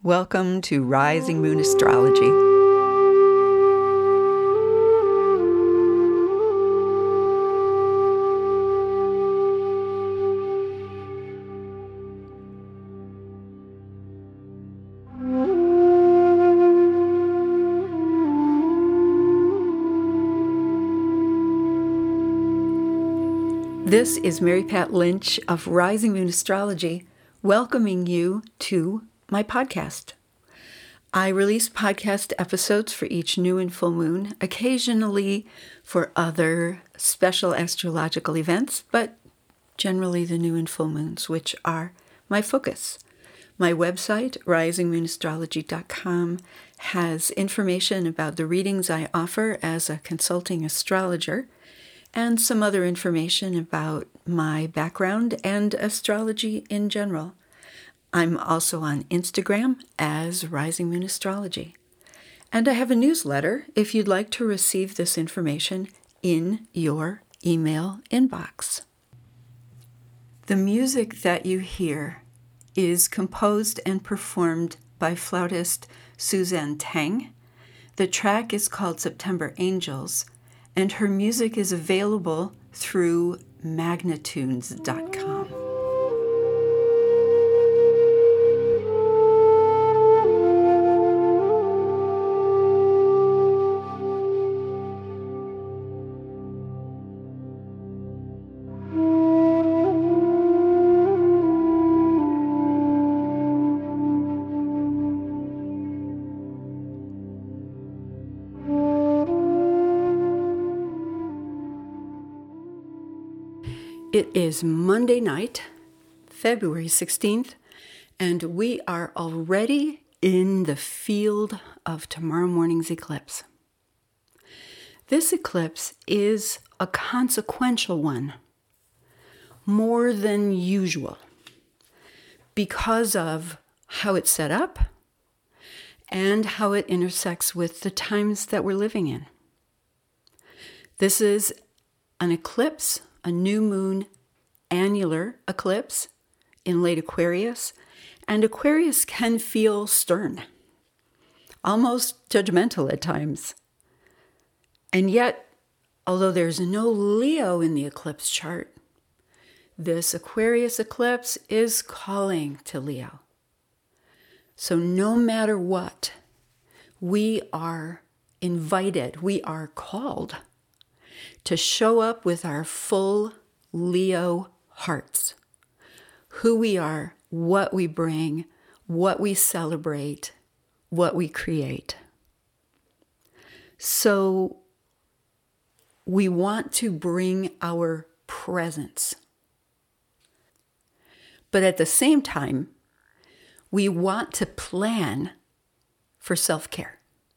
Welcome to Rising Moon Astrology. This is Mary Pat Lynch of Rising Moon Astrology, welcoming you to my podcast. I release podcast episodes for each new and full moon, occasionally for other special astrological events, but generally the new and full moons, which are my focus. My website, risingmoonastrology.com, has information about the readings I offer as a consulting astrologer, and some other information about my background and astrology in general. I'm also on Instagram as Rising Moon Astrology. And I have a newsletter if you'd like to receive this information in your email inbox. The music that you hear is composed and performed by flautist Suzanne Tang. The track is called September Angels, and her music is available through magnitunes.com. It is Monday night, February 16th, and we are already in the field of tomorrow morning's eclipse. This eclipse is a consequential one, more than usual, because of how it's set up and how it intersects with the times that we're living in. This is an eclipse, a new moon annular eclipse in late Aquarius, and Aquarius can feel stern, almost judgmental at times. And yet, although there's no Leo in the eclipse chart, this Aquarius eclipse is calling to Leo. So no matter what, we are invited, we are called to show up with our full Leo hearts. Who we are, what we bring, what we celebrate, what we create. So we want to bring our presence. But at the same time, we want to plan for self-care.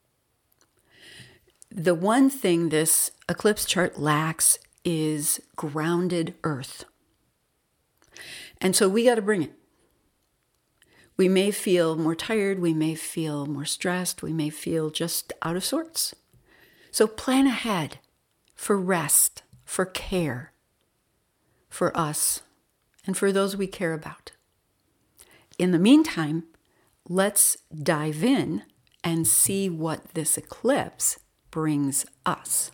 The one thing this eclipse chart lacks is grounded earth. And so we got to bring it. We may feel more tired, we may feel more stressed, we may feel just out of sorts. So plan ahead for rest, for care, for us, and for those we care about. In the meantime, let's dive in and see what this eclipse brings us.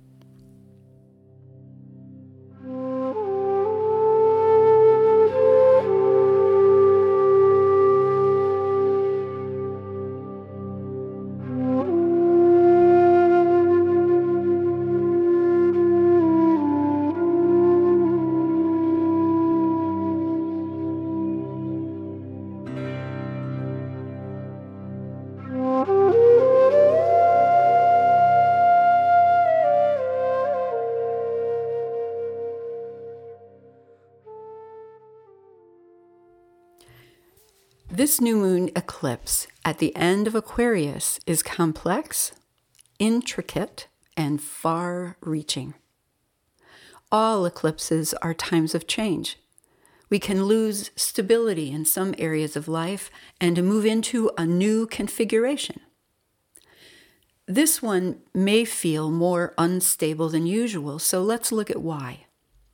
This new moon eclipse at the end of Aquarius is complex, intricate, and far-reaching. All eclipses are times of change. We can lose stability in some areas of life and move into a new configuration. This one may feel more unstable than usual, so let's look at why.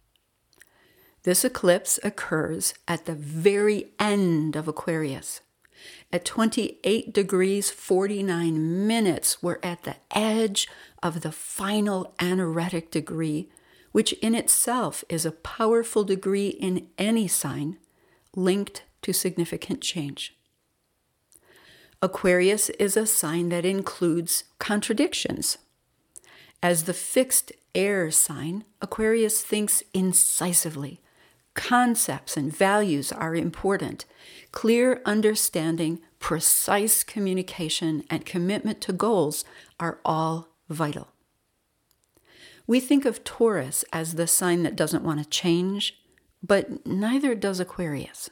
This eclipse occurs at the very end of Aquarius, At 28 degrees 49 minutes, we're at the edge of the final anaretic degree, which in itself is a powerful degree in any sign linked to significant change. Aquarius is a sign that includes contradictions. As the fixed air sign, Aquarius thinks incisively. Concepts and values are important. Clear understanding, precise communication, and commitment to goals are all vital. We think of Taurus as the sign that doesn't want to change, but neither does Aquarius.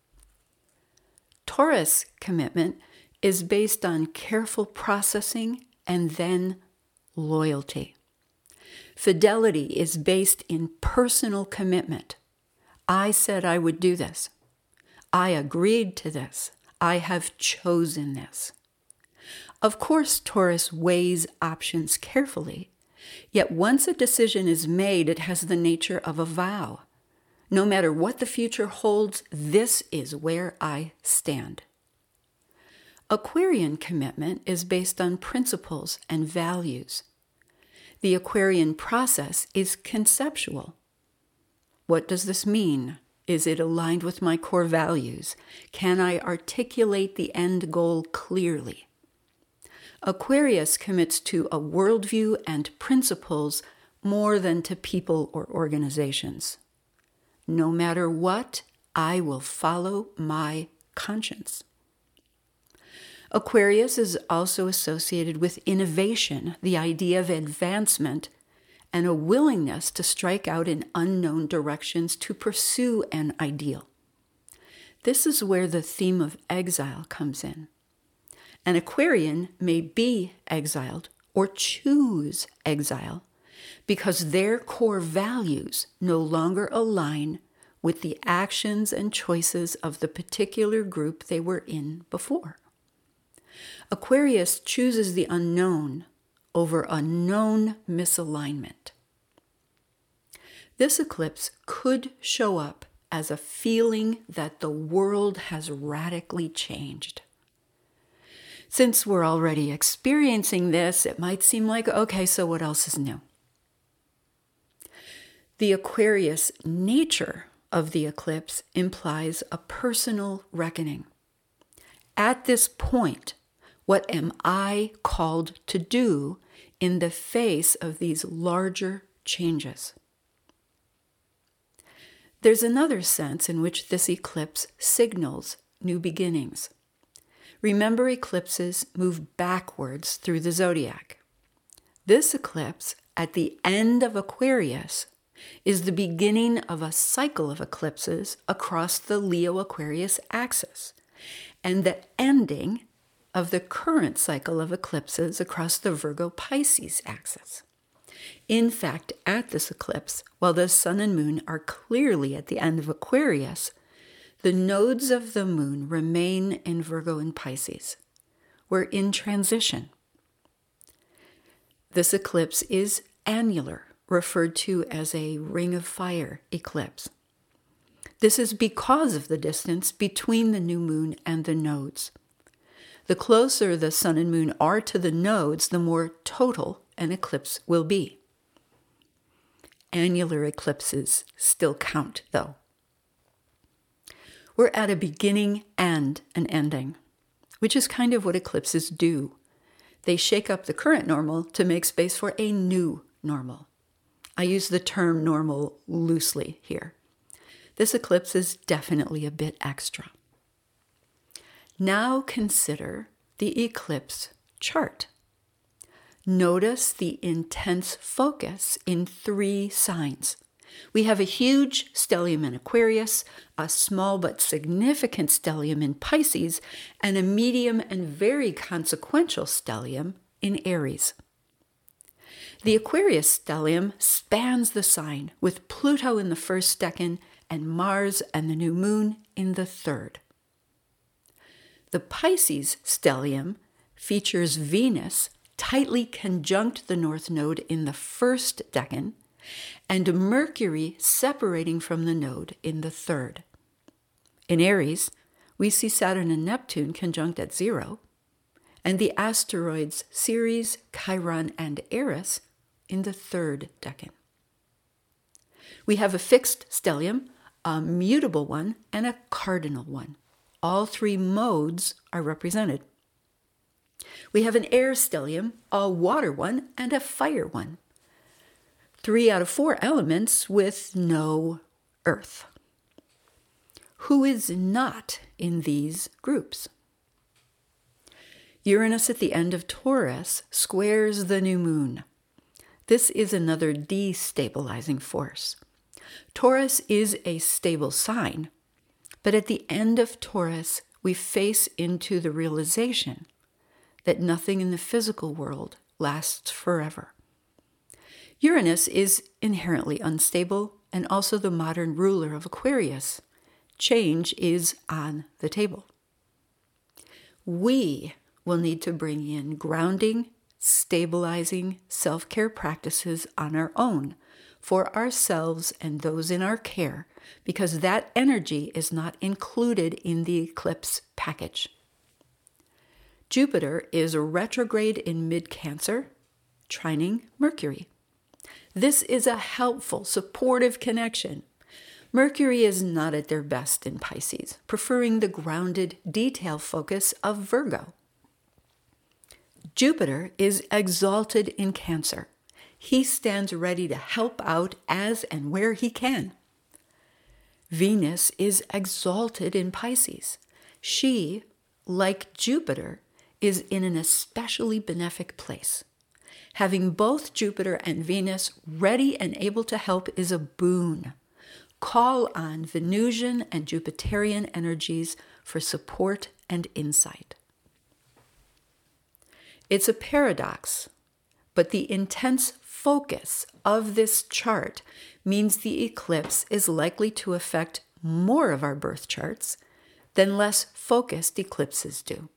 Taurus commitment is based on careful processing and then loyalty. Fidelity is based in personal commitment. I said I would do this. I agreed to this. I have chosen this. Of course, Taurus weighs options carefully, yet once a decision is made, it has the nature of a vow. No matter what the future holds, this is where I stand. Aquarian commitment is based on principles and values. The Aquarian process is conceptual. What does this mean? Is it aligned with my core values? Can I articulate the end goal clearly? Aquarius commits to a worldview and principles more than to people or organizations. No matter what, I will follow my conscience. Aquarius is also associated with innovation, the idea of advancement, and a willingness to strike out in unknown directions to pursue an ideal. This is where the theme of exile comes in. An Aquarian may be exiled or choose exile because their core values no longer align with the actions and choices of the particular group they were in before. Aquarius chooses the unknown over a known misalignment. This eclipse could show up as a feeling that the world has radically changed. Since we're already experiencing this, it might seem like, okay, so what else is new? The Aquarius nature of the eclipse implies a personal reckoning. At this point, what am I called to do in the face of these larger changes? There's another sense in which this eclipse signals new beginnings. Remember, eclipses move backwards through the zodiac. This eclipse, at the end of Aquarius, is the beginning of a cycle of eclipses across the Leo-Aquarius axis, and the ending of the current cycle of eclipses across the Virgo-Pisces axis. In fact, at this eclipse, while the sun and moon are clearly at the end of Aquarius, the nodes of the moon remain in Virgo and Pisces. We're in transition. This eclipse is annular, referred to as a ring of fire eclipse. This is because of the distance between the new moon and the nodes. The closer the sun and moon are to the nodes, the more total an eclipse will be. Annular eclipses still count, though. We're at a beginning and an ending, which is kind of what eclipses do. They shake up the current normal to make space for a new normal. I use the term normal loosely here. This eclipse is definitely a bit extra. Now consider the eclipse chart. Notice the intense focus in 3 signs. We have a huge stellium in Aquarius, a small but significant stellium in Pisces, and a medium and very consequential stellium in Aries. The Aquarius stellium spans the sign, with Pluto in the first decan and Mars and the new moon in the third. The Pisces stellium features Venus tightly conjunct the North Node in the first decan, and Mercury separating from the node in the third. In Aries, we see Saturn and Neptune conjunct at 0, and the asteroids Ceres, Chiron, and Eris in the 3rd decan. We have a fixed stellium, a mutable one, and a cardinal one. All 3 modes are represented. We have an air stellium, a water one, and a fire one. 3 out of 4 elements with no earth. Who is not in these groups? Uranus at the end of Taurus squares the new moon. This is another destabilizing force. Taurus is a stable sign, but at the end of Taurus, we face into the realization that nothing in the physical world lasts forever. Uranus is inherently unstable and also the modern ruler of Aquarius. Change is on the table. We will need to bring in grounding, stabilizing self-care practices on our own for ourselves and those in our care, because that energy is not included in the eclipse package. Jupiter is retrograde in mid-Cancer, trining Mercury. This is a helpful, supportive connection. Mercury is not at their best in Pisces, preferring the grounded detail focus of Virgo. Jupiter is exalted in Cancer. He stands ready to help out as and where he can. Venus is exalted in Pisces. She, like Jupiter, is in an especially benefic place. Having both Jupiter and Venus ready and able to help is a boon. Call on Venusian and Jupiterian energies for support and insight. It's a paradox, but the intense focus of this chart means the eclipse is likely to affect more of our birth charts than less focused eclipses do.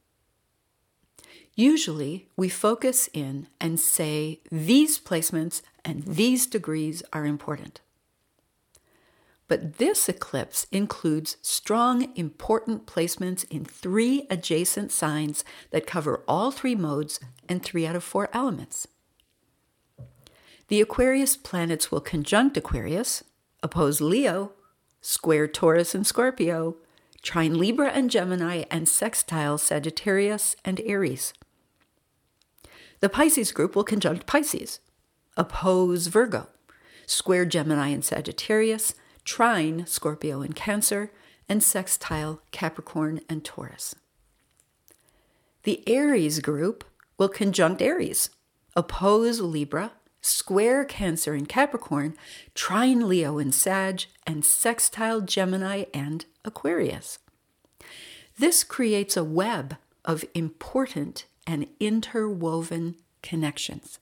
Usually, we focus in and say these placements and these degrees are important. But this eclipse includes strong, important placements in 3 adjacent signs that cover all 3 modes and 3 out of 4 elements. The Aquarius planets will conjunct Aquarius, oppose Leo, square Taurus and Scorpio, trine Libra and Gemini, and sextile Sagittarius and Aries. The Pisces group will conjunct Pisces, oppose Virgo, square Gemini and Sagittarius, trine Scorpio and Cancer, and sextile Capricorn and Taurus. The Aries group will conjunct Aries, oppose Libra, square Cancer and Capricorn, trine Leo and Sag, and sextile Gemini and Aquarius. This creates a web of important and interwoven connections.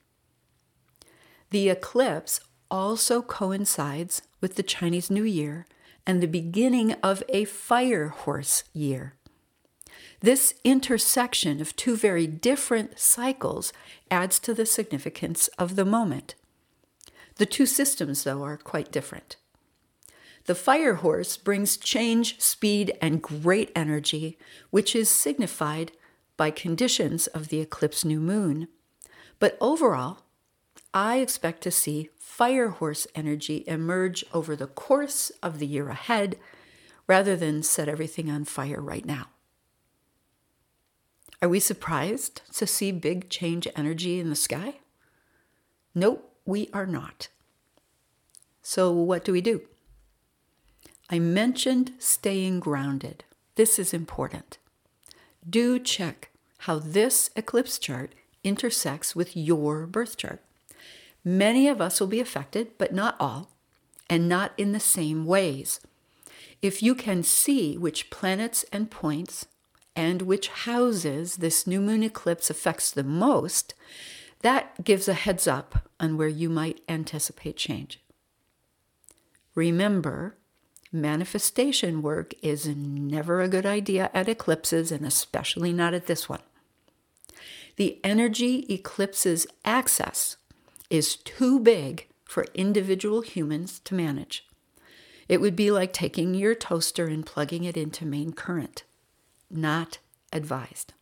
The eclipse also coincides with the Chinese New Year and the beginning of a fire horse year. This intersection of 2 very different cycles adds to the significance of the moment. The 2 systems, though, are quite different. The fire horse brings change, speed, and great energy, which is signified by conditions of the eclipse new moon. But overall, I expect to see fire horse energy emerge over the course of the year ahead, rather than set everything on fire right now. Are we surprised to see big change energy in the sky? Nope, we are not. So what do? I mentioned staying grounded. This is important. Do check how this eclipse chart intersects with your birth chart. Many of us will be affected, but not all, and not in the same ways. If you can see which planets and points and which houses this new moon eclipse affects the most, that gives a heads up on where you might anticipate change. Remember, manifestation work is never a good idea at eclipses, and especially not at this one. The energy eclipses access is too big for individual humans to manage. It would be like taking your toaster and plugging it into main current. Not advised.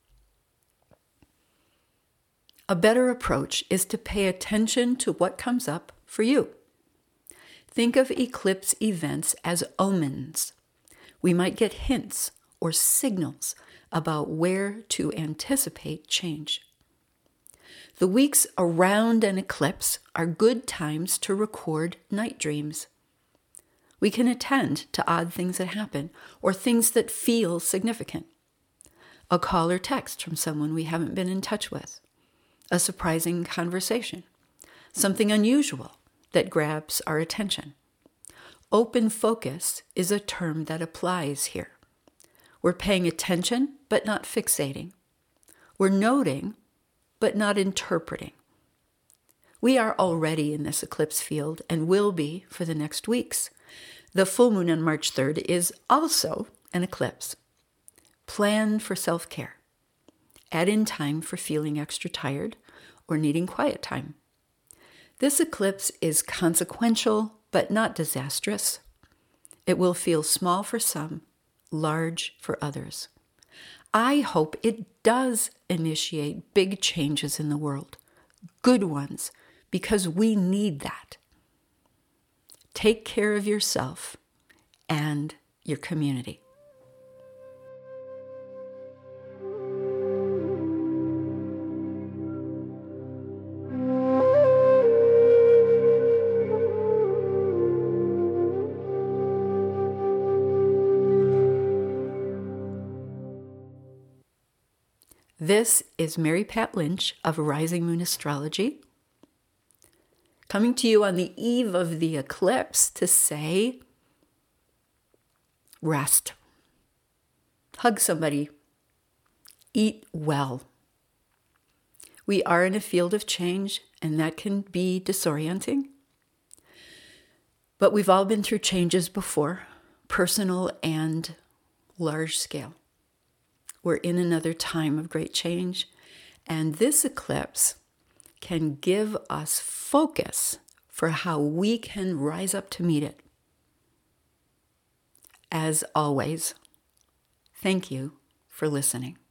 A better approach is to pay attention to what comes up for you. Think of eclipse events as omens. We might get hints or signals about where to anticipate change. The weeks around an eclipse are good times to record night dreams. We can attend to odd things that happen or things that feel significant. A call or text from someone we haven't been in touch with. A surprising conversation. Something unusual that grabs our attention. Open focus is a term that applies here. We're paying attention, but not fixating. We're noting, but not interpreting. We are already in this eclipse field and will be for the next weeks. The full moon on March 3rd is also an eclipse. Plan for self-care. Add in time for feeling extra tired or needing quiet time. This eclipse is consequential, but not disastrous. It will feel small for some, large for others. I hope it does initiate big changes in the world, good ones, because we need that. Take care of yourself and your community. This is Mary Pat Lynch of Rising Moon Astrology, coming to you on the eve of the eclipse to say, rest. Hug somebody. Eat well. We are in a field of change, and that can be disorienting. But we've all been through changes before, personal and large scale. We're in another time of great change, and this eclipse can give us focus for how we can rise up to meet it. As always, thank you for listening.